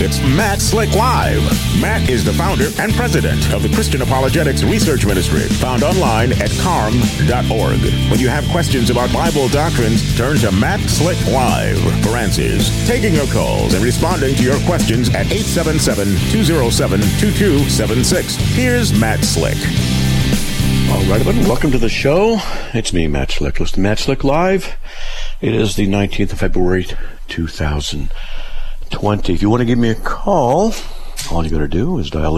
It's Matt Slick Live. Matt is the founder and president of the Christian Apologetics Research Ministry, found online at carm.org. When you have questions about Bible doctrines, turn to Matt Slick Live for answers. Taking your calls and responding to your questions at 877-207-2276. Here's Matt Slick. All right, everyone, welcome to the show. It's me, Matt Slick. Listen to Matt Slick Live. It is the 19th of February, 2020. If you want to give me a call, all you got to do is dial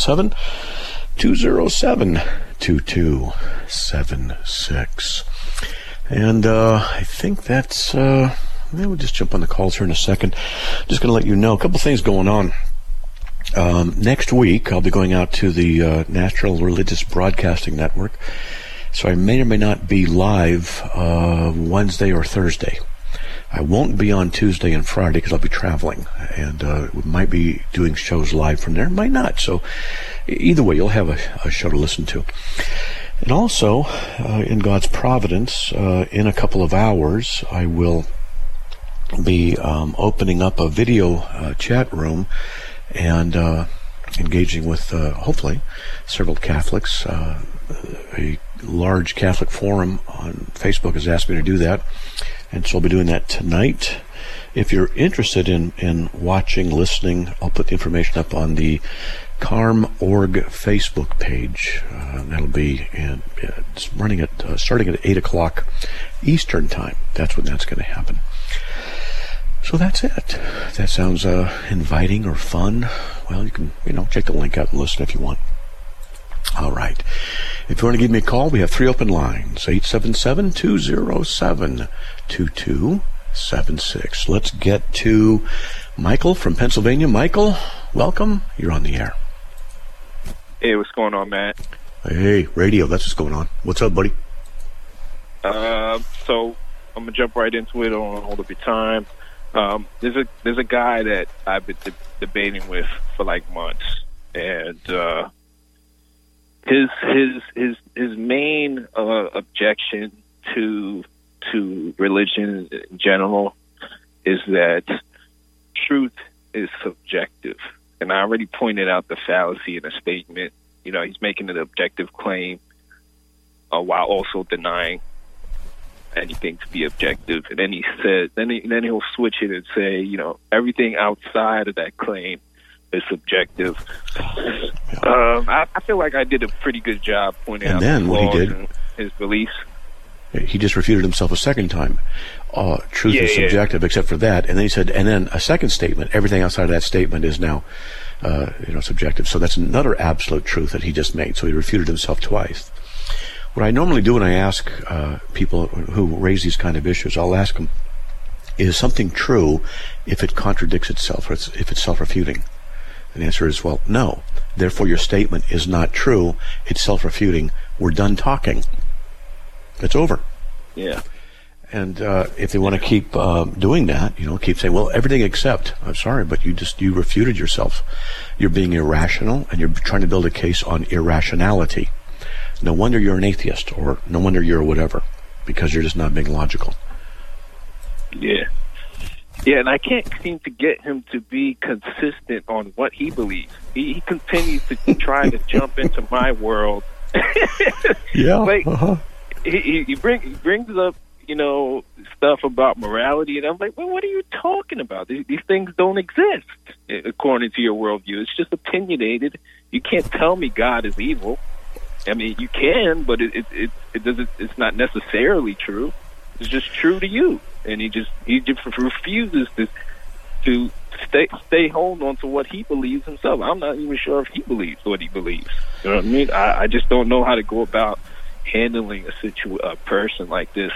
877-207-2276. And I think that's, we'll just jump on the calls here in a second. Just going to let you know a couple things going on. Next week, I'll be going out to the National Religious Broadcasting Network, so I may or may not be live Wednesday or Thursday. I won't be on Tuesday and Friday because I'll be traveling, and we might be doing shows live from there, might not. So either way, you'll have a show to listen to. And also, in God's providence, in a couple of hours, I will be opening up a video chat room and engaging with, hopefully, several Catholics. A large Catholic forum on Facebook has asked me to do that, and so I'll be doing that tonight. If you're interested in watching, listening, I'll put the information up on the carm.org Facebook page. That'll be it's running at starting at 8 o'clock Eastern Time. That's when that's going to happen. So that's it. If that sounds inviting or fun, well, you can, check the link out and listen if you want. All right. If you want to give me a call, we have 3 open lines, 877-207-2276. Let's get to Michael from Pennsylvania. Michael, welcome. You're on the air. Hey, what's going on, Matt? Hey, radio, that's what's going on. What's up, buddy? So I'm going to jump right into it. I don't want to hold up your time. There's a guy that I've been debating with for like months, and his main objection to religion in general is that truth is subjective. And I already pointed out the fallacy in a statement. He's making an objective claim while also denying anything to be objective. And then he said, then he'll switch it and say, everything outside of that claim is subjective. I feel like I did a pretty good job pointing out the flaws in his beliefs. He just refuted himself a second time. Truth is subjective, except for that. And then he said, and then a second statement, everything outside of that statement is now, subjective. So that's another absolute truth that he just made. So he refuted himself twice. What I normally do when I ask people who raise these kind of issues, I'll ask them, is something true if it contradicts itself, or if it's self-refuting? And the answer is, well, no. Therefore, your statement is not true. It's self-refuting. We're done talking. It's over. Yeah. And if they want to keep doing that, keep saying, well, everything except, I'm sorry, but you refuted yourself. You're being irrational, and you're trying to build a case on irrationality. No wonder you're an atheist, or no wonder you're whatever, because you're just not being logical. Yeah. Yeah, and I can't seem to get him to be consistent on what he believes. He continues to try to jump into my world. Yeah. He brings up, stuff about morality, and I'm like, well, what are you talking about? These things don't exist according to your worldview. It's just opinionated. You can't tell me God is evil. I mean, you can, but it doesn't. It's not necessarily true. It's just true to you, and he just refuses to stay hold on to what he believes himself. I'm not even sure if he believes what he believes. You know what I mean? I just don't know how to go about handling a person like this.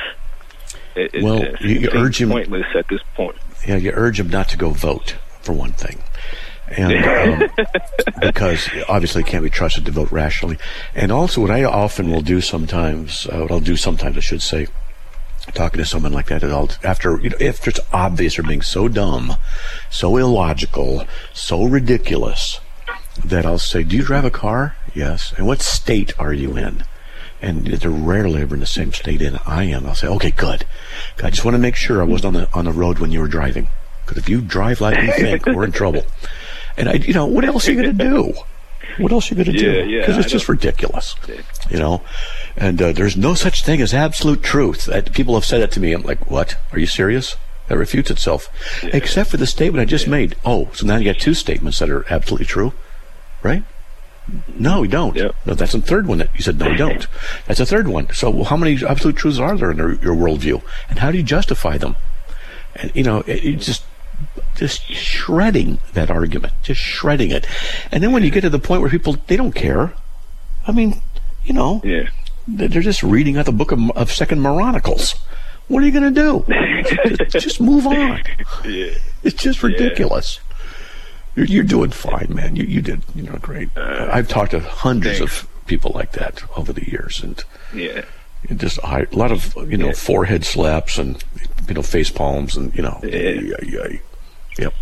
You urge him pointless at this point. Yeah, you urge him not to go vote, for one thing. And because obviously can't be trusted to vote rationally. And also what I often will do sometimes, I should say, talking to someone like that, after if it's obvious they're being so dumb, so illogical, so ridiculous, that I'll say, do you drive a car? Yes. And what state are you in? And they're rarely ever in the same state I am. I'll say, okay, good. I just want to make sure I wasn't on the road when you were driving. Because if you drive like you think, we're in trouble. And what else are you going to do? What else are you going to do? Because it's just ridiculous, And there's no such thing as absolute truth. People have said that to me. I'm like, what? Are you serious? That refutes itself. Yeah. Except for the statement I just made. Oh, so now you got two statements that are absolutely true, right? No, we don't. Yep. No, that's the third one that you said, no, we don't. That's the third one. So how many absolute truths are there in your worldview? And how do you justify them? And, it's just shredding that argument, just shredding it. And then when you get to the point where people, they don't care. I mean, they're just reading out the book of Second Moronicles. What are you going to do? just move on. Yeah. It's just ridiculous. You're doing fine, man. You did great. I've talked to hundreds of people like that over the years, and just a lot of forehead slaps and face palms and Yep.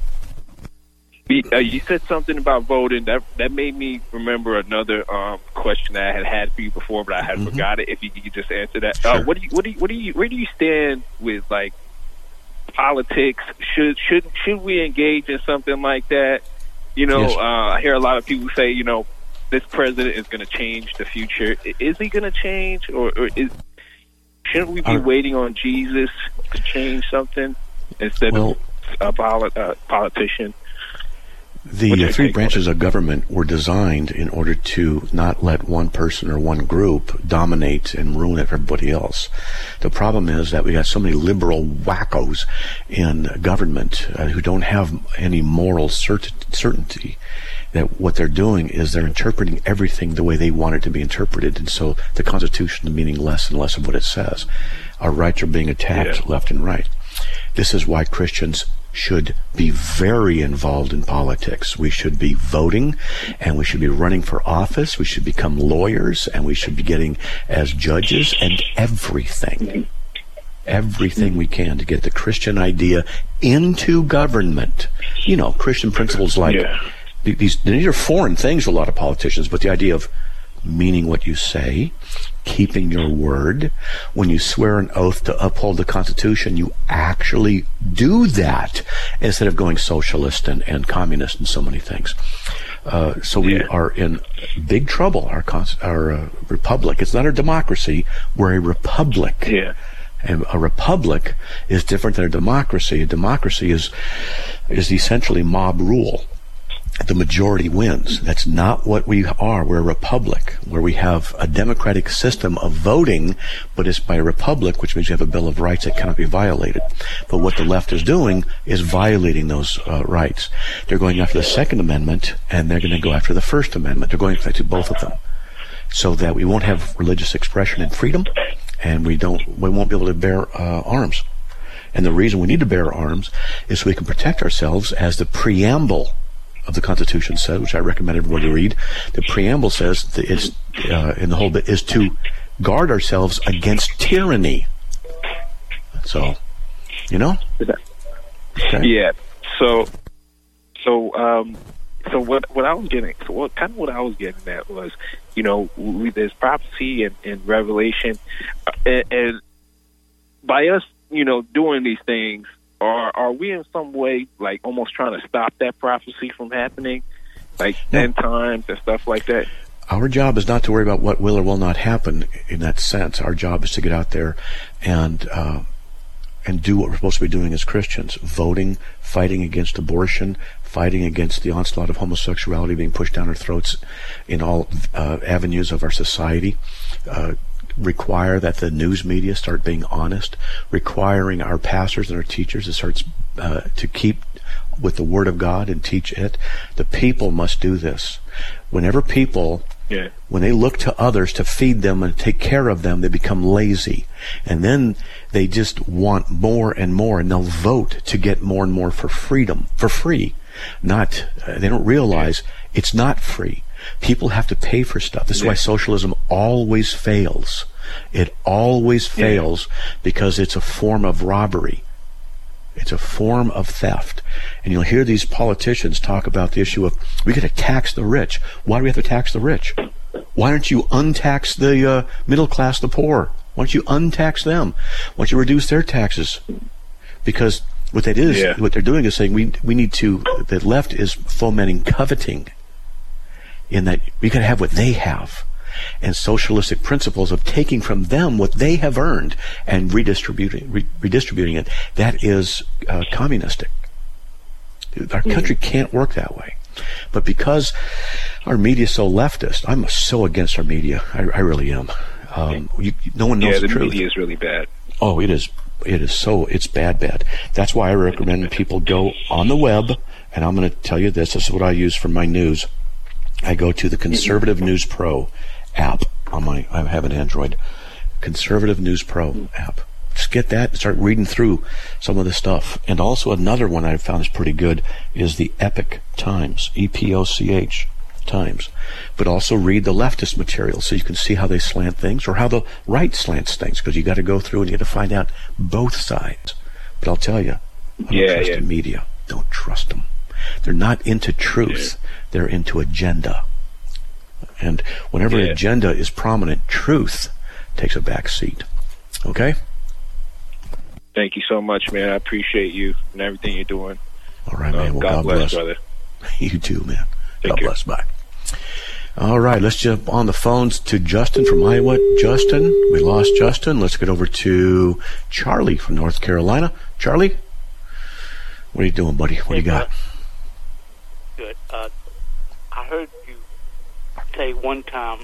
You said something about voting that made me remember another question that I had for you before, but I had forgot it. If you could just answer that, sure. Where do you stand with like politics? Should we engage in something like that? Yes. I hear a lot of people say, this president is going to change the future. Is he going to change, or shouldn't we be waiting on Jesus to change something instead of a politician? The three branches of government were designed in order to not let one person or one group dominate and ruin it for everybody else. The problem is that we got so many liberal wackos in government who don't have any moral certainty that what they're doing is they're interpreting everything the way they want it to be interpreted. And so the Constitution is meaning less and less of what it says. Our rights are being attacked left and right. This is why Christians should be very involved in politics. We should be voting, and we should be running for office. We should become lawyers, and we should be getting as judges, and everything we can to get the Christian idea into government. Christian principles like these are foreign things to a lot of politicians, but the idea of meaning what you say, keeping your word. When you swear an oath to uphold the Constitution, you actually do that instead of going socialist and communist and so many things. So we are in big trouble. Our republic. It's not a democracy. We're a republic. Yeah. And a republic is different than a democracy. A democracy is essentially mob rule. The majority wins. That's not what we are. We're a republic where we have a democratic system of voting, but it's by a republic, which means you have a Bill of Rights that cannot be violated. But what the left is doing is violating those rights. They're going after the Second Amendment, and they're going to go after the First Amendment. They're going after both of them, so that we won't have religious expression and freedom, and we won't be able to bear arms. And the reason we need to bear arms is so we can protect ourselves, as the preamble of the Constitution says, which I recommend everybody read. The preamble says that it's in the whole bit is to guard ourselves against tyranny. So, Okay. Yeah. So what I was getting, what I was getting at was, there's prophecy and Revelation, and by us, doing these things. Are we in some way like almost trying to stop that prophecy from happening, like end times and stuff like that? Our job is not to worry about what will or will not happen in that sense. Our job is to get out there and do what we're supposed to be doing as Christians: voting, fighting against abortion, fighting against the onslaught of homosexuality being pushed down our throats in all avenues of our society. Require that the news media start being honest, requiring our pastors and our teachers to start to keep with the Word of God and teach it. The people must do this. Whenever people, when they look to others to feed them and take care of them, they become lazy. And then they just want more and more, and they'll vote to get more and more for freedom, for free. They don't realize it's not free. People have to pay for stuff. This is why socialism always fails. It always fails because it's a form of robbery. It's a form of theft. And you'll hear these politicians talk about the issue of, we got to tax the rich. Why do we have to tax the rich? Why don't you untax the middle class, the poor? Why don't you untax them? Why don't you reduce their taxes? Because What that is, what they're doing is saying we need to. The left is fomenting coveting, in that we can have what they have, and socialistic principles of taking from them what they have earned and redistributing it. That is communistic. Our country can't work that way. But because our media is so leftist, I'm so against our media. I really am. No one knows the truth. Yeah, the media is really bad. Oh, it is. It's bad. That's why I recommend people go on the web, and I'm going to tell you this. This is what I use for my news. I go to the Conservative News Pro app I have an Android. Conservative News Pro app. Just get that and start reading through some of the stuff. And also another one I found is pretty good is the Epoch Times, EPOCH Times. But also read the leftist material so you can see how they slant things or how the right slants things, because you got to go through and you got to find out both sides. But I'll tell you, I don't trust the media. Don't trust them. They're not into truth. They're into agenda. And whenever an agenda is prominent, truth takes a back seat. Okay? Thank you so much, man. I appreciate you and everything you're doing. All right, man. Well, God bless, brother. You too, man. God bless. Bye. All right, let's jump on the phones to Justin from Iowa. Justin, we lost Justin. Let's get over to Charlie from North Carolina. Charlie, what are you doing, buddy? What do you got? Good. I heard you say one time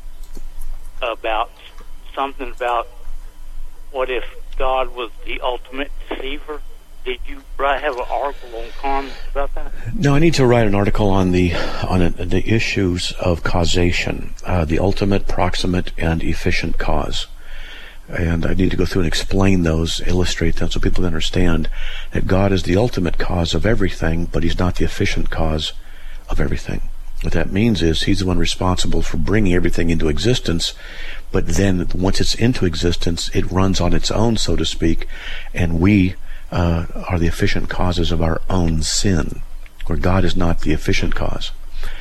about something about what if God was the ultimate deceiver. Did you have an article on Carm about that? No, I need to write an article on the issues of causation, the ultimate, proximate, and efficient cause. And I need to go through and explain those, illustrate them, so people understand that God is the ultimate cause of everything, but He's not the efficient cause of everything. What that means is He's the one responsible for bringing everything into existence, but then once it's into existence, it runs on its own, so to speak, and we are the efficient causes of our own sin, where God is not the efficient cause.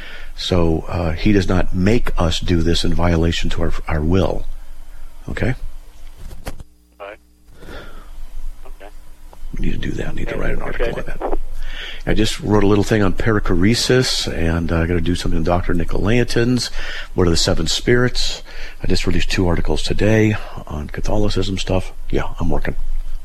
So He does not make us do this in violation to our will. Okay? Right. Okay. We need to do that. I need to write an article on that. I just wrote a little thing on perichoresis, and I got to do something on Dr. Nicolaitans. What are the seven spirits? I just released 2 articles today on Catholicism stuff. Yeah, I'm working.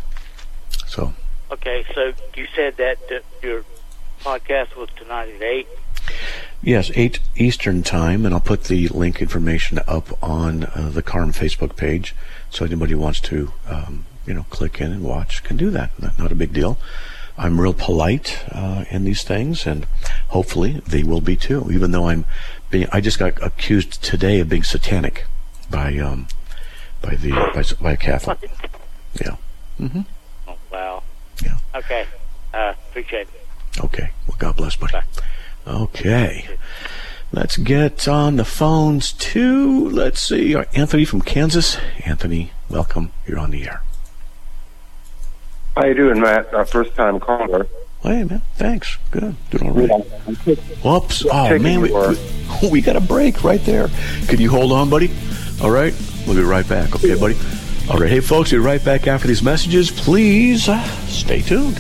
So. Okay, so you said that your podcast was tonight at 8? Yes, 8 Eastern time, and I'll put the link information up on the Carm Facebook page, so anybody who wants to, click in and watch can do that. Not a big deal. I'm real polite in these things, and hopefully they will be too. Even though I just got accused today of being satanic by a Catholic. Yeah. Mm-hmm. Oh, wow. Yeah. Okay. Appreciate it. Okay. Well, God bless, buddy. Bye. Okay. Let's get on the phones to, let's see, Anthony from Kansas. Anthony, welcome. You're on the air. How you doing, Matt? First time caller. Hey, man. Thanks. Good. Doing all right. Whoops. Oh, man. We got a break right there. Could you hold on, buddy? All right. We'll be right back. Okay, buddy? All right. Hey, folks, we'll be right back after these messages. Please stay tuned.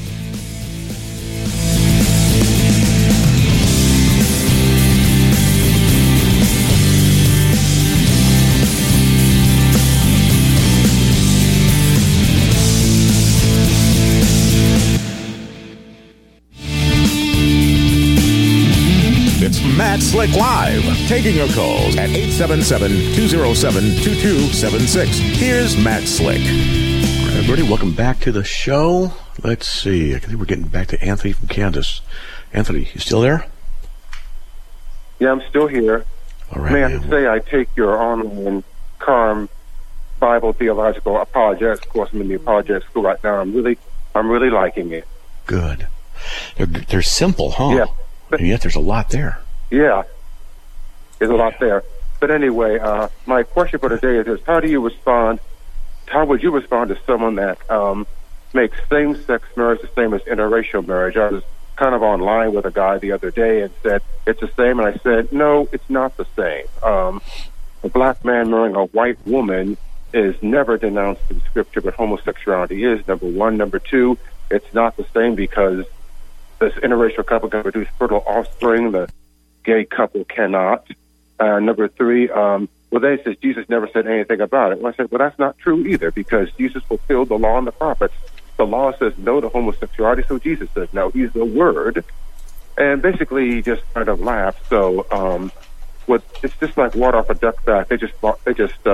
Matt Slick Live, taking your calls at 877-207-2276. Here's Matt Slick. All right, everybody, welcome back to the show. Let's see. I think we're getting back to Anthony from Kansas. Anthony, you still there? Yeah, I'm still here. All right, May I say I take your online Carm Bible Theological Apologetics course. I'm in the apologetic school right now. I'm really liking it. Good. They're simple, huh? Yeah. And yet there's a lot there. Yeah, there's a lot there. But anyway, my question for today is how would you respond to someone that makes same-sex marriage the same as interracial marriage? I was kind of online with a guy the other day and said, it's the same, and I said, no, it's not the same. A black man marrying a white woman is never denounced in Scripture, but homosexuality is, number one. Number two, it's not the same because this interracial couple can produce fertile offspring. The gay couple cannot. Number three, well, they said Jesus never said anything about it. Well, I said, well, that's not true either because Jesus fulfilled the law and the prophets. The law says no to homosexuality, so Jesus says no. He's the Word. And basically, he just kind of laughed. So, it's just like water off a duck's back. They just bought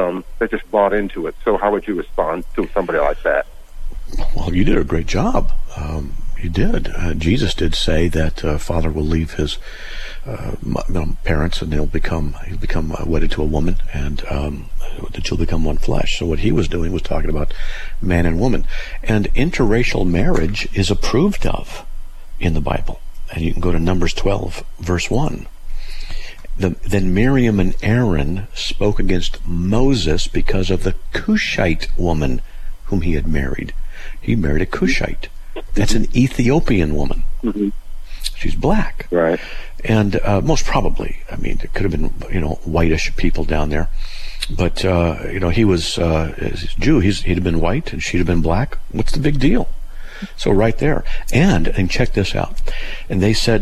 into it. So, how would you respond to somebody like that? Well, you did a great job. You did. Jesus did say that father will leave his parents, and he'll become wedded to a woman, and that you'll become one flesh. So what he was doing was talking about man and woman, and interracial marriage is approved of in the Bible. And you can go to Numbers 12, verse 1. Then Miriam and Aaron spoke against Moses because of the Cushite woman whom he had married. He married a Cushite. That's an Ethiopian woman. Mm-hmm. She's black. Right. And most probably, I mean, there could have been, whitish people down there. But, he was a Jew. He'd have been white and she'd have been black. What's the big deal? So right there. And check this out. And they said,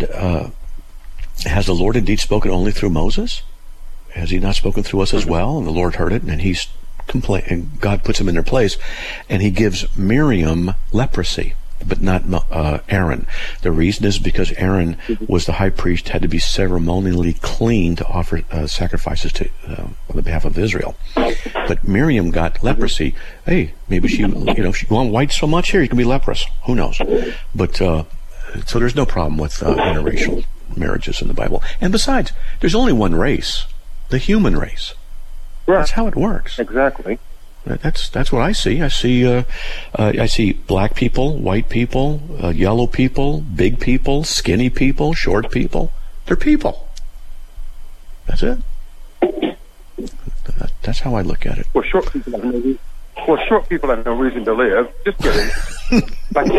has the Lord indeed spoken only through Moses? Has he not spoken through us as well? And the Lord heard it, and he's and God puts him in their place, and he gives Miriam leprosy, but not Aaron. The reason is because Aaron was the high priest, had to be ceremonially clean to offer sacrifices to on the behalf of Israel. But Miriam got leprosy. Hey, maybe she went white so much here, you can be leprous. Who knows? But so there's no problem with interracial marriages in the Bible. And besides, there's only one race, the human race. Right. That's how it works. Exactly. That's what I see. I see black people, white people, yellow people, big people, skinny people, short people. They're people. That's it. That's how I look at it. Well, short people have no reason to live. Just kidding. Like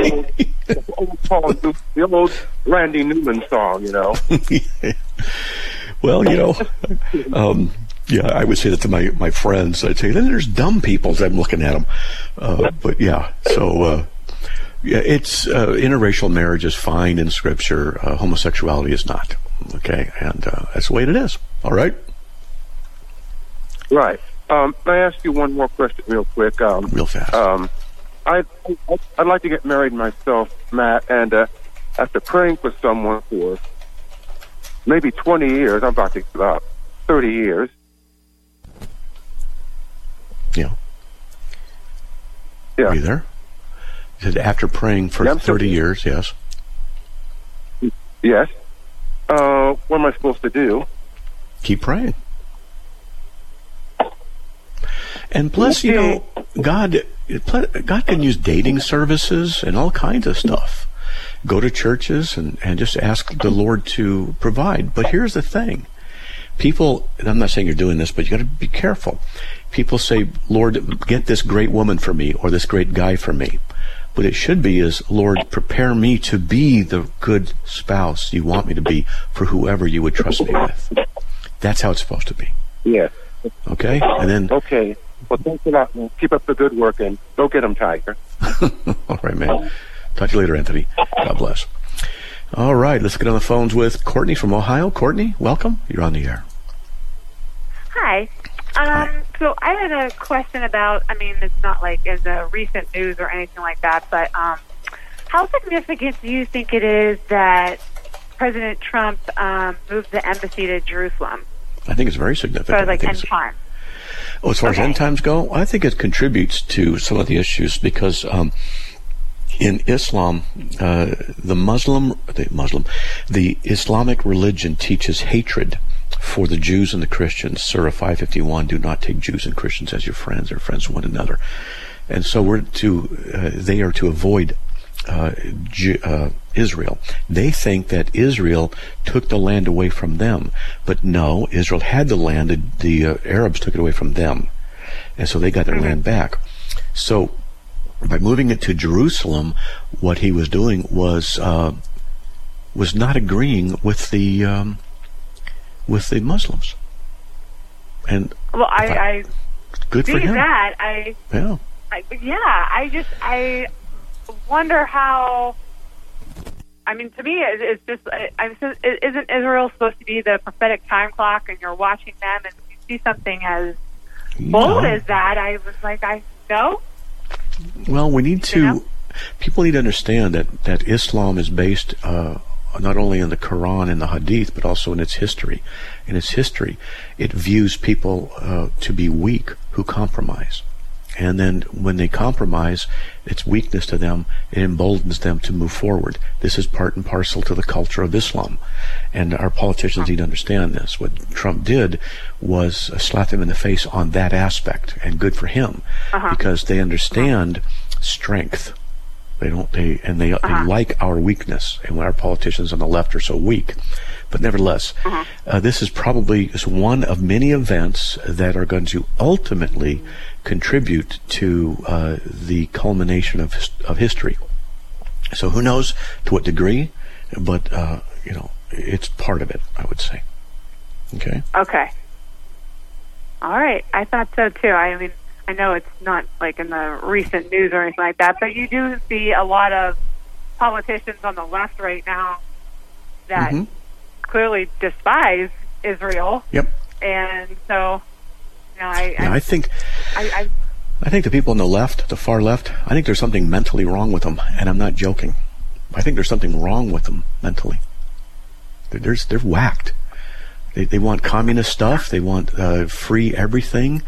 the old Randy Newman song, Yeah. Well, yeah, I would say that to my friends. I'd say, then there's dumb people as I'm looking at them. But yeah, so it's interracial marriage is fine in Scripture. Homosexuality is not. Okay, and that's the way it is. All right. Right. May I ask you one more question, real quick? Real fast. I'd like to get married myself, Matt, and after praying for someone for maybe 20 years, I'm about to give up, 30 years. Yeah. Yeah. Are you there? You said after praying for 30 years, yes. Yes. What am I supposed to do? Keep praying. And plus, God can use dating services and all kinds of stuff. Go to churches and just ask the Lord to provide. But here's the thing. People, and I'm not saying you're doing this, but you got to be careful. People say, Lord, get this great woman for me or this great guy for me. What it should be is, Lord, prepare me to be the good spouse you want me to be for whoever you would trust me with. That's how it's supposed to be. Yes. Okay? And then... Okay. Well, thanks a lot, man. Keep up the good work, and go get them, Tiger. All right, man. Talk to you later, Anthony. God bless. All right, let's get on the phones with Courtney from Ohio. Courtney, welcome. You're on the air. Hi. So I had a question about, it's not like in the recent news or anything like that, but how significant do you think it is that President Trump moved the embassy to Jerusalem? I think it's very significant. So like end time. Oh, as far as end times go, I think it contributes to some of the issues because in Islam, the Islamic religion teaches hatred for the Jews and the Christians. Surah 551, do not take Jews and Christians as your friends or friends of one another. And so they are to avoid Israel. They think that Israel took the land away from them. But no, Israel had the land. The Arabs took it away from them. And so they got their land back. So by moving it to Jerusalem, what he was doing was not agreeing with the Muslims. And well, I good for him. That wonder how. I mean, to me, it's just. Isn't Israel supposed to be the prophetic time clock, and you're watching them, and you see something as bold as that? I was like, I know. Well, we need to. People need to understand that Islam is based not only in the Quran and the Hadith, but also in its history. In its history, it views people to be weak who compromise. And then when they compromise, it's weakness to them. It emboldens them to move forward. This is part and parcel to the culture of Islam. And our politicians need to understand this. What Trump did was slap them in the face on that aspect, and good for him, because they understand strength. They like our weakness, and our politicians on the left are so weak. But nevertheless, this is probably one of many events that are going to ultimately contribute to the culmination of history. So who knows to what degree, but it's part of it, I would say. Okay. Okay. All right. I thought so too. I mean, I know it's not like in the recent news or anything like that, but you do see a lot of politicians on the left right now that clearly despise Israel. Yep. And so, I think the people on the left, the far left, I think there's something mentally wrong with them, and I'm not joking. I think there's something wrong with them mentally. They're whacked. They want communist stuff. They want free everything.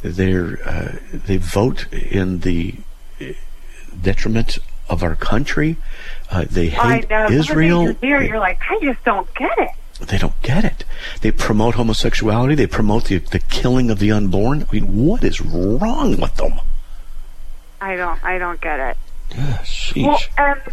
They vote in the detriment of our country. They hate Israel. You're like, I just don't get it. They don't get it. They promote homosexuality. They promote the killing of the unborn. I mean, what is wrong with them? I don't get it. Sheesh. Well,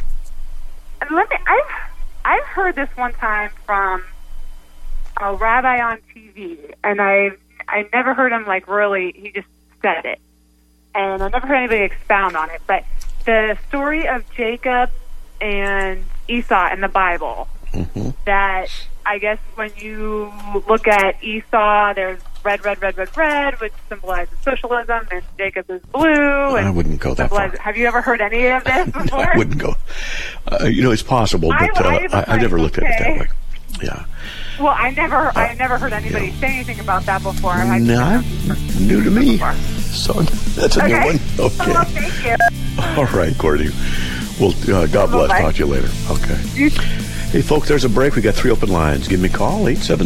and I've heard this one time from a rabbi on TV, and I never heard him really. He just said it, and I never heard anybody expound on it. But the story of Jacob and Esau in the Bible, that I guess when you look at Esau, there's red, which symbolizes socialism, and Jacob is blue. And I wouldn't go that far. Have you ever heard any of this before? No, I wouldn't go. It's possible, but I never looked at it that way. Yeah. Well, I never heard anybody say anything about that before. No, new to me. So that's a new one. Okay. Well, thank you. All right, Courtney. Well, God bless. Bye-bye. Talk to you later. Okay. Hey, folks, there's a break. We got 3 open lines. Give me a call,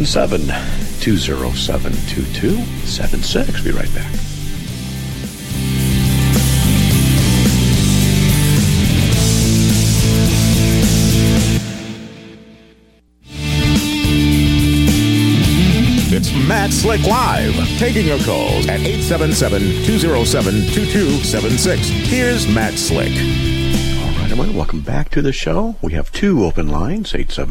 877-207-2276. Be right back. It's Matt Slick Live, taking your calls at 877-207-2276. Here's Matt Slick. All right, everyone, welcome back to the show. We have 2 open lines,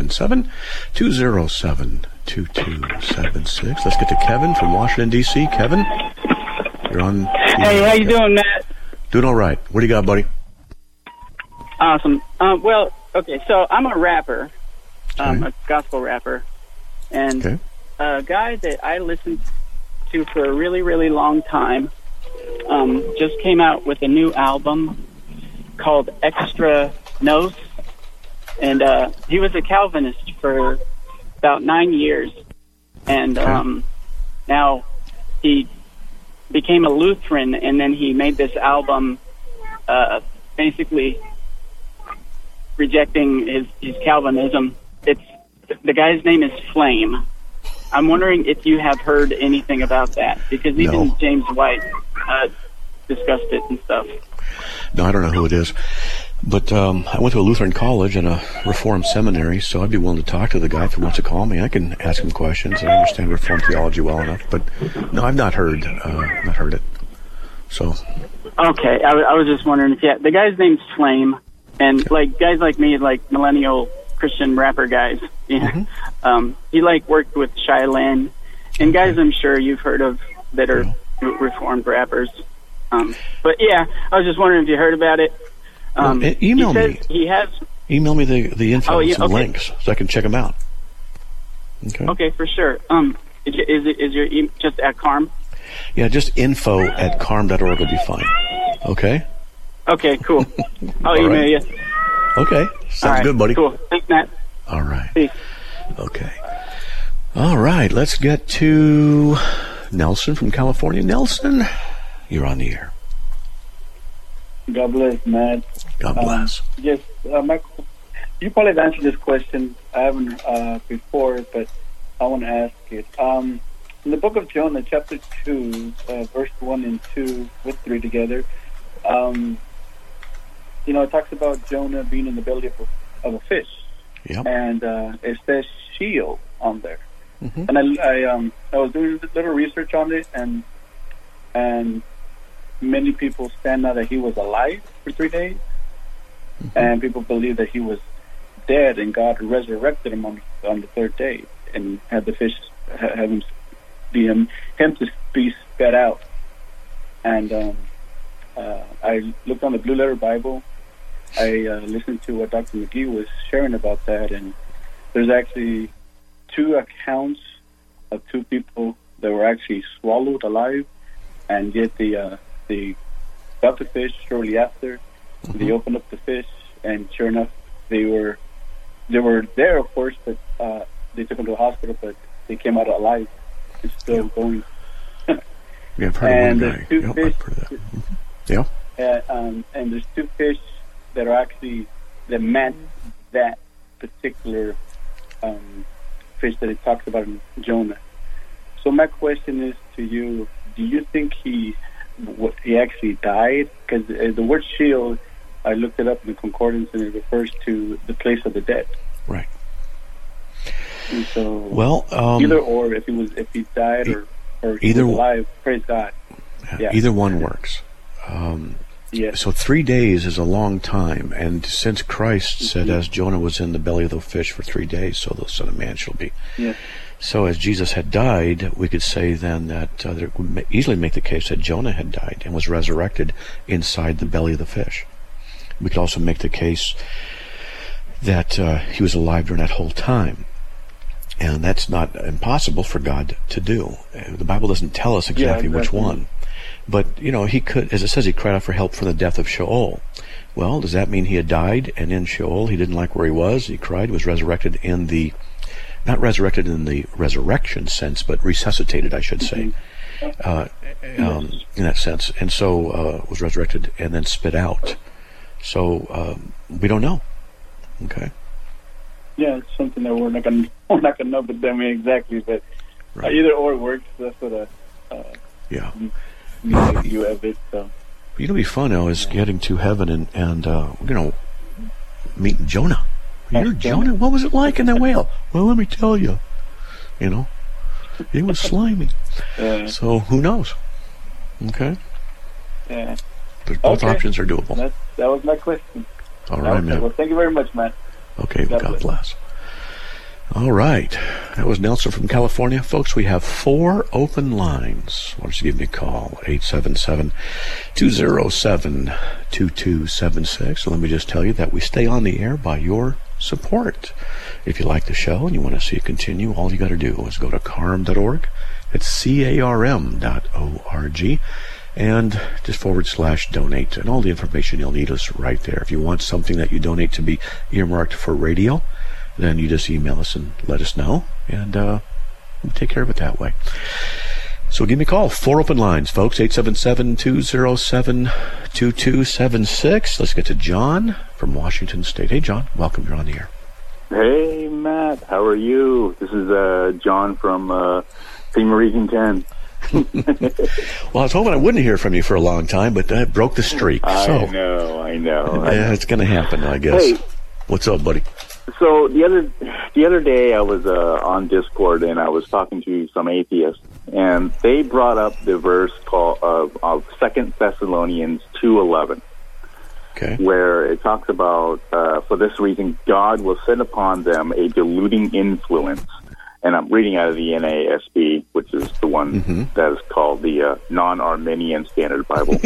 877-207-2276. Let's get to Kevin from Washington, D.C. Kevin, you're on. Hey, how you doing, Matt? Doing all right. What do you got, buddy? Awesome. Well, okay, so I'm a rapper, a gospel rapper, and a guy that I listened to for a really, really long time just came out with a new album called Extra Nos, and he was a Calvinist for about 9 years, and now he became a Lutheran, and then he made this album basically rejecting his Calvinism. The guy's name is Flame. I'm wondering if you have heard anything about that, because even James White discussed it and stuff. No, I don't know who it is. But I went to a Lutheran college and a Reformed seminary, so I'd be willing to talk to the guy if he wants to call me. I can ask him questions. I understand Reformed theology well enough. But no, I've not heard it. So. Okay, I was just wondering if the guy's name's Flame, and guys like me, like millennial Christian rapper guys, he worked with Shai Linne, and guys I'm sure you've heard of that are Reformed rappers. But yeah, I was just wondering if you heard about it. Email me. Email me the info and some links so I can check them out. Okay. Okay, for sure. Is your just at Carm? Yeah, just info@carm.org will be fine. Okay. Okay, cool. I'll email you. Okay. Sounds good, buddy. Cool. Thanks, Matt. All right. Peace. Okay. All right. Let's get to Nelson from California. Nelson, you're on the air. God bless, Matt. God bless. Yes, you probably have answered this question. I haven't before, but I want to ask it. In the book of Jonah, chapter 2, verse 1 and 2, with 3 together, it talks about Jonah being in the belly of a fish. Yep. And it says Sheol on there. Mm-hmm. And I was doing a little research on it, and many people stand now that he was alive for 3 days, and people believe that he was dead, and God resurrected him on the third day, and had the fish have him to be spat out. And I looked on the Blue Letter Bible. I listened to what Dr. McGee was sharing about that, and there's actually 2 accounts of 2 people that were actually swallowed alive, and yet they got the fish shortly after. Mm-hmm. They opened up the fish, and sure enough, they were there, of course, but they took them to the hospital, but they came out alive. It's still going. Yeah, I've heard of one guy. Two fish. Yeah. And there's 2 fish that are actually that match that particular fish that it talks about in Jonah. So my question is to you: do you think he actually died? Because the word Sheol, I looked it up in the concordance, and it refers to the place of the dead. Right. And so, well, either or, if he died or he was alive, praise God. Yeah. Either one works. Yes. So 3 days is a long time, and since Christ said, as Jonah was in the belly of the fish for 3 days, so the Son of Man shall be. Yes. So as Jesus had died, we could say then that there would easily make the case that Jonah had died and was resurrected inside the belly of the fish. We could also make the case that he was alive during that whole time. And that's not impossible for God to do. The Bible doesn't tell us exactly which one. But, he could, as it says, he cried out for help from the depth of Sheol. Well, does that mean he had died, and in Sheol he didn't like where he was? He cried, was resurrected not resurrected in the resurrection sense, but resuscitated, I should say, in that sense. And so was resurrected and then spit out. So we don't know. Okay. Yeah, it's something that we're not gonna know, but I mean exactly. But either or works. That's what you have it. So. It'll be fun now is getting to heaven and meeting Jonah. You're Jonah? What was it like in that whale? Well, let me tell you. It was slimy. So who knows? Okay. Yeah. But both options are doable. That was my question. All right, man. Well, thank you very much, man. Okay, God bless. All right. That was Nelson from California. Folks, we have 4 open lines. Why don't you give me a call? 877-207-2276. So let me just tell you that we stay on the air by your support. If you like the show and you want to see it continue, all you got to do is go to carm.org. It's carm.org. And just /donate. And all the information you'll need is right there. If you want something that you donate to be earmarked for radio, then you just email us and let us know. And we'll take care of it that way. So give me a call. 4 open lines, folks. 877-207-2276. Let's get to John from Washington State. Hey, John. Welcome. You're on the air. Hey, Matt. How are you? This is John from St. Region 10. Well, I was hoping I wouldn't hear from you for a long time, but I broke the streak. I know. Yeah, it's going to happen, I guess. Hey, what's up, buddy? So the other day I was on Discord and I was talking to some atheists, and they brought up the verse called of 2 Thessalonians 2:11, where it talks about for this reason God will send upon them a deluding influence. And I'm reading out of the NASB, which is the one that is called the non-Arminian Standard Bible.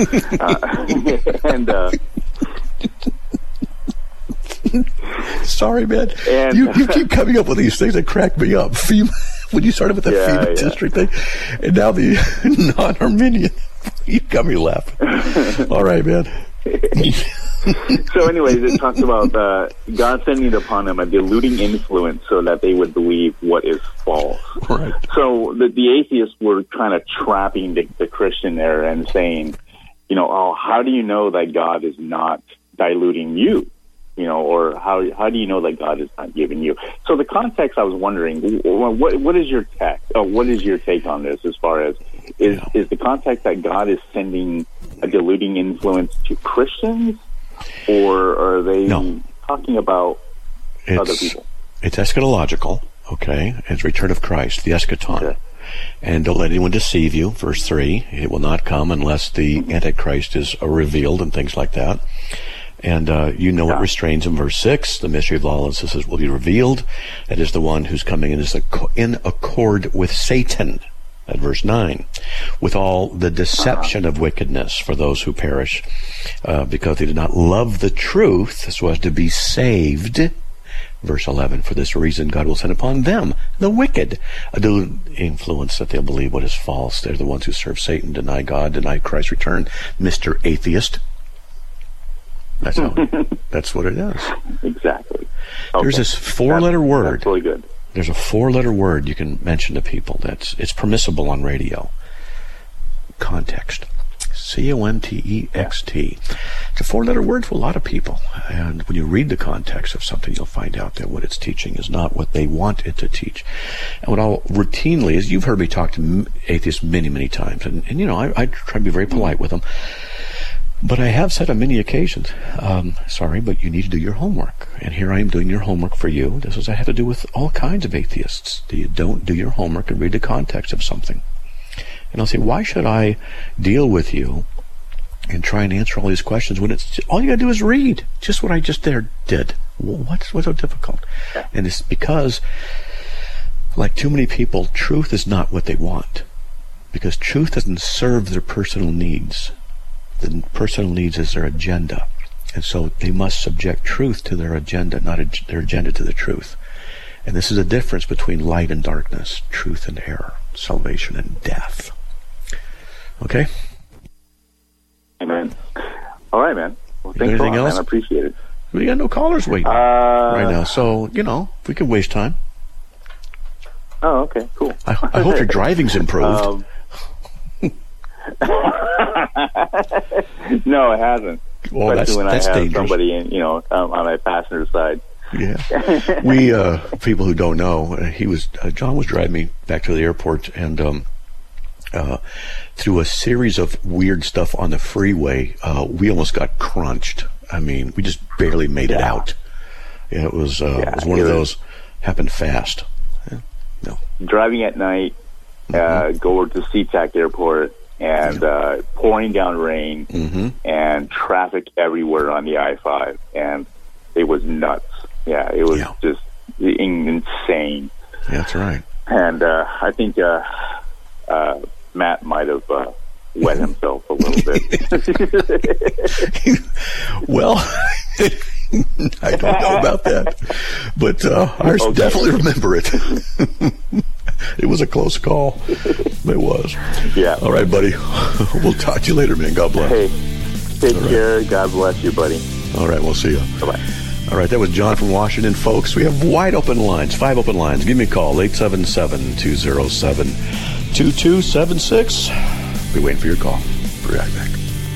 Sorry, man. You keep coming up with these things that crack me up. When you started with the FEMA district thing, and now the non-Arminian, you got me laughing. All right, man. So anyways, it talks about God sending it upon them a deluding influence so that they would believe what is false. Right. So the atheists were kind of trapping the Christian there and saying, how do you know that God is not diluting you? Or how do you know that God is not giving you? So the context, I was wondering, what is your what is your take on this? As far as is the context that God is sending a deluding influence to Christians, or are they talking about other people? It's eschatological, okay? It's return of Christ, the eschaton. Okay. And don't let anyone deceive you, verse 3. It will not come unless the Antichrist is revealed and things like that. And what restrains him, verse 6. The mystery of lawlessness will be revealed. That is the one who's coming in is in accord with Satan. At verse 9, with all the deception of wickedness for those who perish, because they did not love the truth so as to be saved. Verse 11, for this reason God will send upon them, the wicked, a deluding influence that they'll believe what is false. They're the ones who serve Satan, deny God, deny Christ's return. Mr. Atheist. That's what it is. Exactly. There's this four-letter word. That's really good. There's a four-letter word you can mention to people. It's permissible on radio. Context. Context. It's a four-letter word for a lot of people. And when you read the context of something, you'll find out that what it's teaching is not what they want it to teach. And what I'll routinely is, you've heard me talk to atheists many, many times. And I try to be very polite with them. But I have said on many occasions, sorry, but you need to do your homework. And here I am doing your homework for you. This is I have to do with all kinds of atheists. You don't do your homework and read the context of something. And I'll say, why should I deal with you and try and answer all these questions when it's all you got to do is read? Just what I just did. What's so difficult? And it's because, like too many people, truth is not what they want. Because truth doesn't serve their personal needs. The personal needs is their agenda. And so they must subject truth to their agenda, not their agenda to the truth. And this is a difference between light and darkness, truth and error, salvation and death. Okay? Amen. All right, man. Well, thanks a lot, man. I appreciate it. We got no callers waiting right now. So, if we could waste time. Oh, okay. Cool. I hope your driving's improved. No, it hasn't. Well, especially when that's I have dangerous. Somebody on my passenger side. Yeah. We people who don't know, John was driving me back to the airport, and through a series of weird stuff on the freeway, we almost got crunched. I mean, we just barely made it out. Yeah, it was one of those happened fast. Yeah. No. Driving at night, go over to SeaTac Airport. And pouring down rain and traffic everywhere on the I-5. And it was nuts. Yeah, it was just insane. Yeah, that's right. And I think Matt might have wet himself a little bit. Well, I don't know about that. But I definitely remember it. It was a close call. It was. Yeah. All right, buddy. We'll talk to you later, man. God bless. Hey, take care. God bless you, buddy. All right, we'll see you. Bye-bye. All right, that was John from Washington, folks. We have wide open lines, 5 open lines. Give me a call, 877-207-2276. Be waiting for your call. Be right back.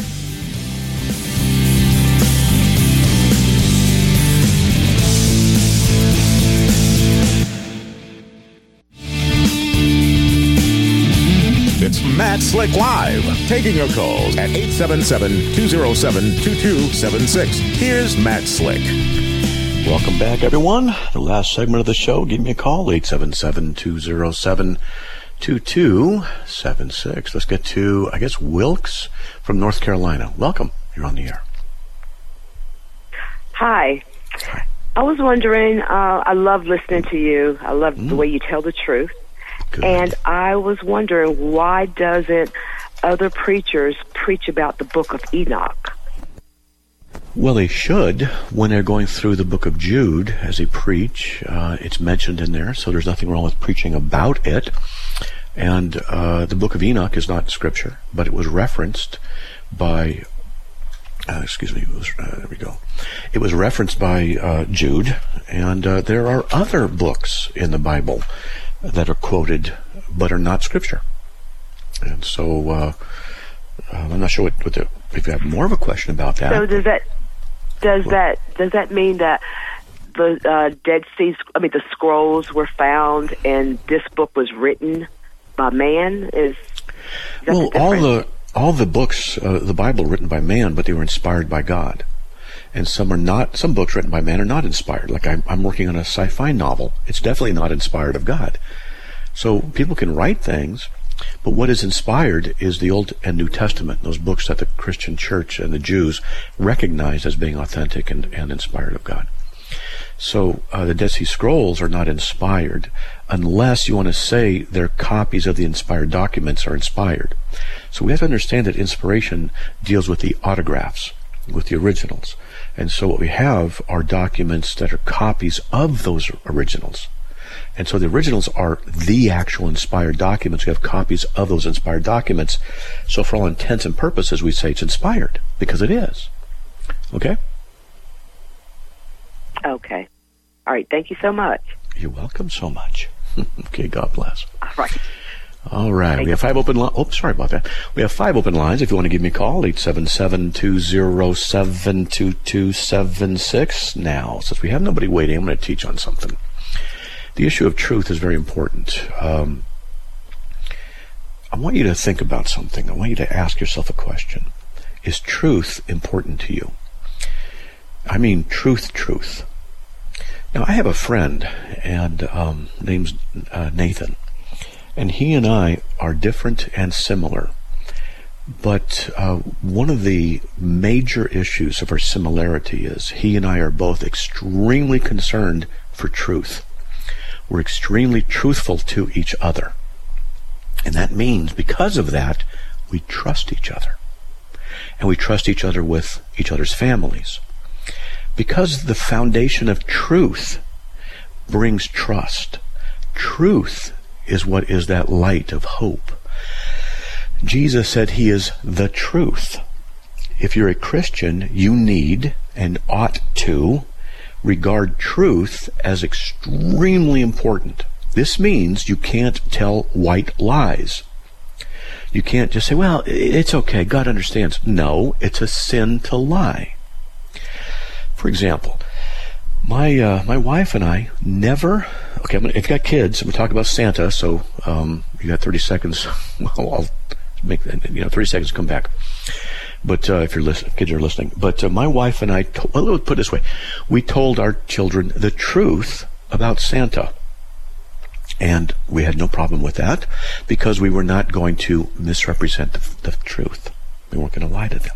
It's Matt Slick Live, taking your calls at 877-207-2276. Here's Matt Slick. Welcome back, everyone. The last segment of the show. Give me a call, 877-207-2276. Let's get to, Wilkes from North Carolina. Welcome. You're on the air. Hi. I was wondering, I love listening to you. I love the way you tell the truth. Good. And I was wondering, why doesn't other preachers preach about the book of Enoch? Well, they should when they're going through the book of Jude as they preach. It's mentioned in there, so there's nothing wrong with preaching about it. And the book of Enoch is not scripture, but it was referenced by There we go. It was referenced by Jude, and there are other books in the Bible that are quoted but are not Scripture. And so I'm not sure if you have more of a question about that. So does that mean that the Dead Sea, the scrolls were found and this book was written by man? All the books, the Bible, written by man, but they were inspired by God. And some are not. Some books written by man are not inspired. Like I'm working on a sci-fi novel. It's definitely not inspired of God. So people can write things, but what is inspired is the Old and New Testament, those books that the Christian church and the Jews recognized as being authentic and inspired of God. So the Dead Sea Scrolls are not inspired unless you want to say their copies of the inspired documents are inspired. So we have to understand that inspiration deals with the autographs, with the originals. And so what we have are documents that are copies of those originals. And so the originals are the actual inspired documents. We have copies of those inspired documents. So for all intents and purposes, we say it's inspired, because it is. Okay? Okay. All right. Thank you so much. You're welcome so much. Okay, God bless. All right. We have 5 open lines. Oh, sorry about that. We have 5 open lines. If you want to give me a call, 877-207-2276. Now, since we have nobody waiting, I'm going to teach on something. The issue of truth is very important. I want you to think about something. I want you to ask yourself a question. Is truth important to you? I mean truth. Now, I have a friend, and name's Nathan, and he and I are different and similar. But one of the major issues of our similarity is he and I are both extremely concerned for truth. We're extremely truthful to each other. And that means, because of that, we trust each other. And we trust each other with each other's families. Because the foundation of truth brings trust. Truth is what is that light of hope. Jesus said he is the truth. If you're a Christian, you need and ought to regard truth as extremely important. This means you can't tell white lies. You can't just say, well, it's okay, God understands. No, it's a sin to lie. For example, my wife and I never, if you got kids, I'm going to talk about Santa, so you got 30 seconds. Well, I'll make 30 seconds to come back. But if kids are listening. But my wife and I, let's put it this way, we told our children the truth about Santa. And we had no problem with that, because we were not going to misrepresent the truth. We weren't going to lie to them.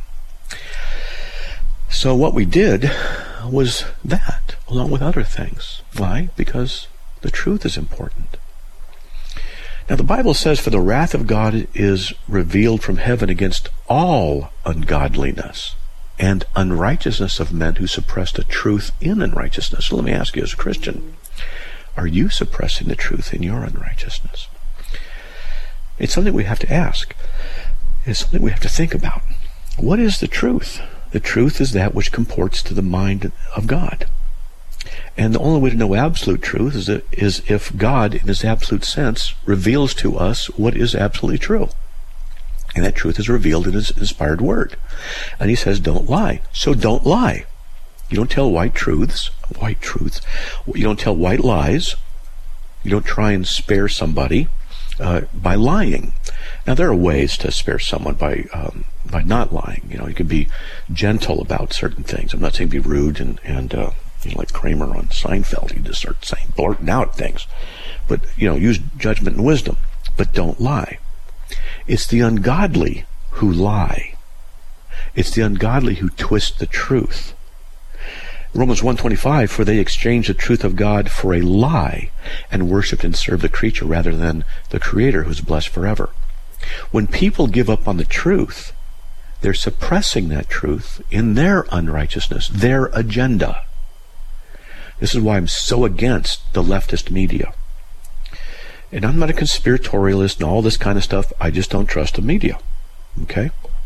So what we did was that, along with other things. Why? Because the truth is important. Now the Bible says, for the wrath of God is revealed from heaven against all ungodliness and unrighteousness of men who suppress the truth in unrighteousness. So let me ask you, as a Christian, are you suppressing the truth in your unrighteousness? It's something we have to ask. It's something we have to think about. What is the truth? The truth is that which comports to the mind of God. And the only way to know absolute truth is if God, in his absolute sense, reveals to us what is absolutely true. And that truth is revealed in his inspired word. And he says, don't lie. So don't lie. You don't tell white truths. You don't tell white lies. You don't try and spare somebody by lying. Now, there are ways to spare someone by not lying. You can be gentle about certain things. I'm not saying be rude and like Kramer on Seinfeld, you just start blurting out things. But, use judgment and wisdom. But don't lie. It's the ungodly who lie. It's the ungodly who twist the truth. Romans 1:25, for they exchanged the truth of God for a lie and worshipped and served the creature rather than the Creator, who is blessed forever. When people give up on the truth, they're suppressing that truth in their unrighteousness, their agenda. This is why I'm so against the leftist media. And I'm not a conspiratorialist and all this kind of stuff. I just don't trust the media. Okay?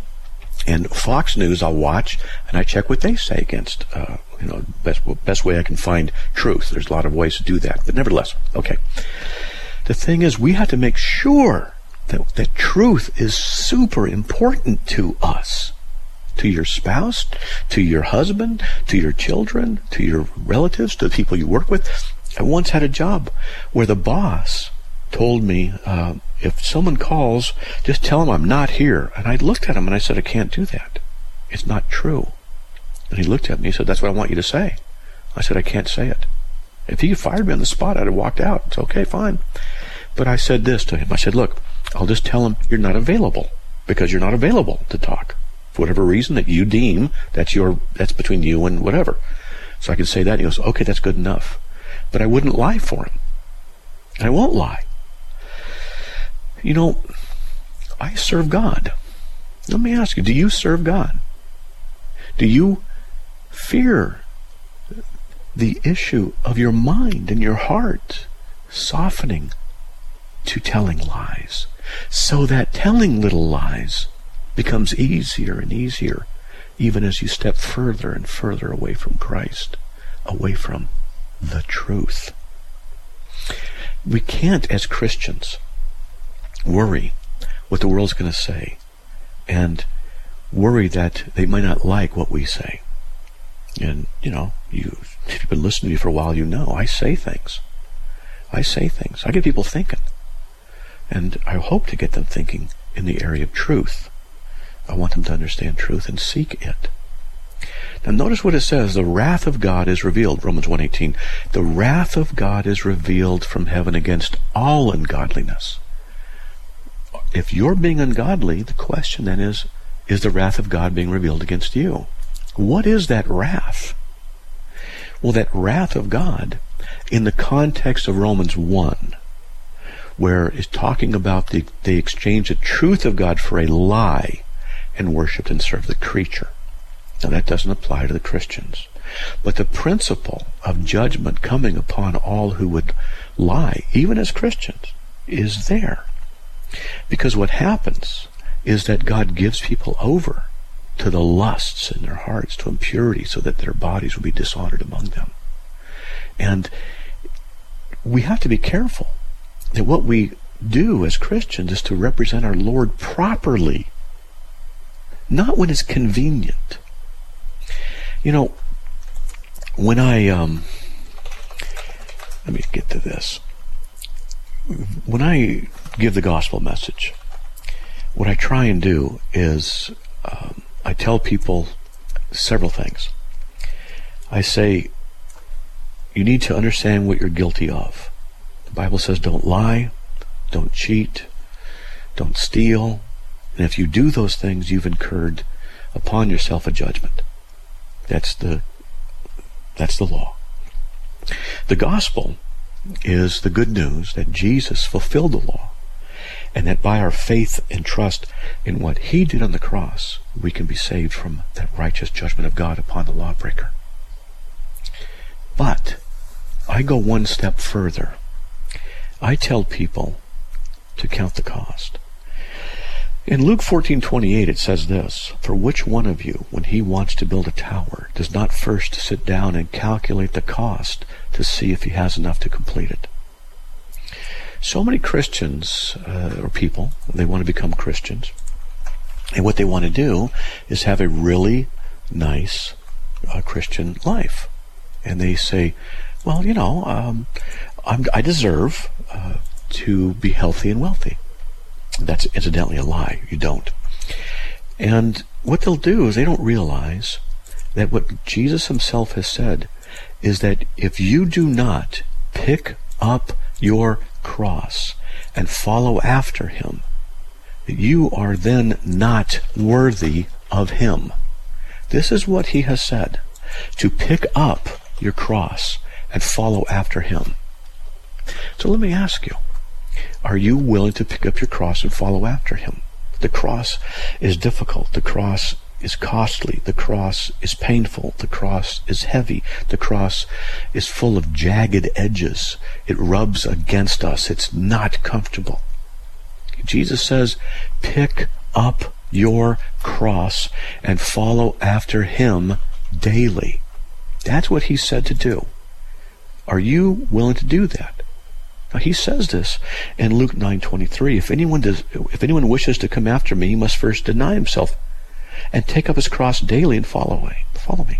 And Fox News I'll watch, and I check what they say against, best way I can find truth. There's a lot of ways to do that, but nevertheless, okay. The thing is, we have to make sure that truth is super important to us, to your spouse, to your husband, to your children, to your relatives, to the people you work with. I once had a job where the boss told me, if someone calls, just tell them I'm not here. And I looked at him and I said, I can't do that. It's not true. And he looked at me and he said, that's what I want you to say. I said, I can't say it. If he fired me on the spot, I'd have walked out. It's okay, fine. But I said this to him. I said, look, I'll just tell him you're not available because you're not available to talk. For whatever reason that you deem that's between you and whatever. So I can say that. And he goes, okay, that's good enough. But I wouldn't lie for him. And I won't lie. You know, I serve God. Let me ask you, do you serve God? Do you fear the issue of your mind and your heart softening to telling lies, so that telling little lies becomes easier and easier, even as you step further and further away from Christ, away from the truth? We can't, as Christians, worry what the world's going to say and worry that they might not like what we say. And, if you've been listening to me for a while, I say things. I get people thinking. And I hope to get them thinking in the area of truth. I want them to understand truth and seek it. Now notice what it says. The wrath of God is revealed. Romans 1:18. The wrath of God is revealed from heaven against all ungodliness. If you're being ungodly, the question then is the wrath of God being revealed against you? What is that wrath? Well, that wrath of God, in the context of Romans 1, where it's talking about they exchanged the truth of God for a lie and worshipped and served the creature. Now that doesn't apply to the Christians. But the principle of judgment coming upon all who would lie, even as Christians, is there. Because what happens is that God gives people over to the lusts in their hearts, to impurity, so that their bodies will be dishonored among them. And we have to be careful that what we do as Christians is to represent our Lord properly, not when it's convenient. When let me get to this. When I give the gospel message, what I try and do is I tell people several things. I say, you need to understand what you're guilty of. The Bible says don't lie, don't cheat, don't steal, and if you do those things, you've incurred upon yourself a judgment. That's the law. The gospel is the good news that Jesus fulfilled the law, and that by our faith and trust in what he did on the cross, we can be saved from that righteous judgment of God upon the lawbreaker. But I go one step further. I tell people to count the cost. In Luke 14:28 it says this, "For which one of you, when he wants to build a tower, does not first sit down and calculate the cost to see if he has enough to complete it?" So many Christians, or people, they want to become Christians. And what they want to do is have a really nice Christian life. And they say, well, I deserve to be healthy and wealthy. That's incidentally a lie. You don't. And what they'll do is they don't realize that what Jesus himself has said is that if you do not pick up your cross and follow after him, you are then not worthy of him. This is what he has said, to pick up your cross and follow after him. So let me ask you, are you willing to pick up your cross and follow after him? The cross is difficult. The cross is costly. The cross is painful. The cross is heavy. The cross is full of jagged edges. It rubs against us. It's not comfortable. Jesus says, pick up your cross and follow after him daily. That's what he said to do. Are you willing to do that? Now, he says this in Luke 9:23. If anyone wishes to come after me, he must first deny himself and take up his cross daily and follow me.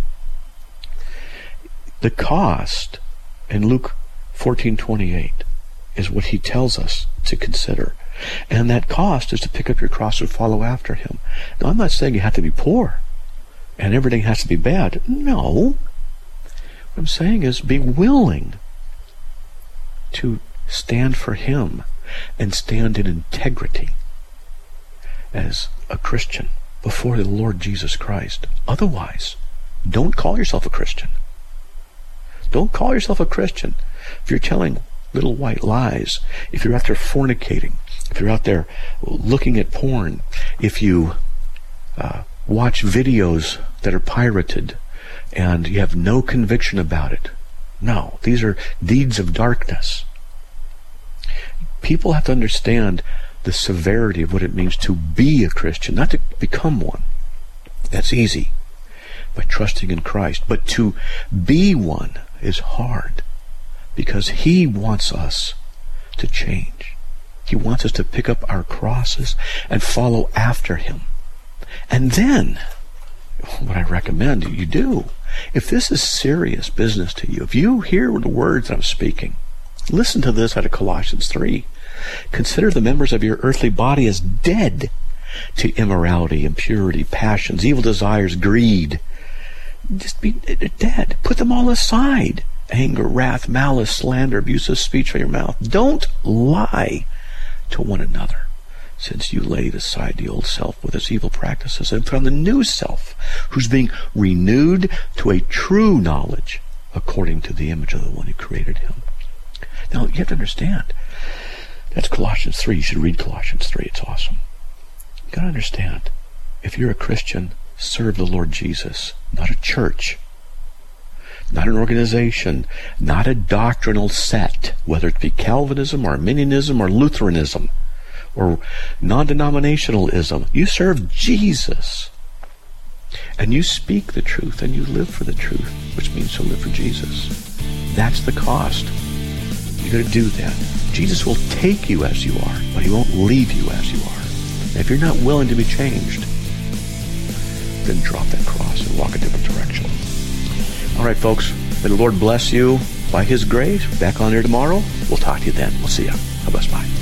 The cost in Luke 14:28 is what he tells us to consider. And that cost is to pick up your cross and follow after him. Now, I'm not saying you have to be poor and everything has to be bad. No. What I'm saying is be willing to stand for him and stand in integrity as a Christian before the Lord Jesus Christ. Otherwise, don't call yourself a Christian. Don't call yourself a Christian if you're telling little white lies, if you're out there fornicating, if you're out there looking at porn, if you watch videos that are pirated and you have no conviction about it. No, these are deeds of darkness. People have to understand the severity of what it means to be a Christian, not to become one. That's easy, by trusting in Christ. But to be one is hard, because he wants us to change. He wants us to pick up our crosses and follow after him. And then, what I recommend you do, if this is serious business to you, if you hear the words I'm speaking, listen to this out of Colossians 3. Consider the members of your earthly body as dead to immorality, impurity, passions, evil desires, greed. Just be dead. Put them all aside. Anger, wrath, malice, slander, abusive speech from your mouth. Don't lie to one another, since you laid aside the old self with its evil practices and put on the new self, who's being renewed to a true knowledge according to the image of the one who created him. Now, you have to understand, that's Colossians 3. You should read Colossians 3. It's awesome. You got to understand, if you're a Christian, serve the Lord Jesus, not a church, not an organization, not a doctrinal sect, whether it be Calvinism or Arminianism or Lutheranism or non-denominationalism. You serve Jesus, and you speak the truth, and you live for the truth, which means to live for Jesus. That's the cost. You got to do that. Jesus will take you as you are, but he won't leave you as you are. And if you're not willing to be changed, then drop that cross and walk a different direction. All right, folks. May the Lord bless you by his grace. Back on here tomorrow. We'll talk to you then. We'll see you. God bless. Bye.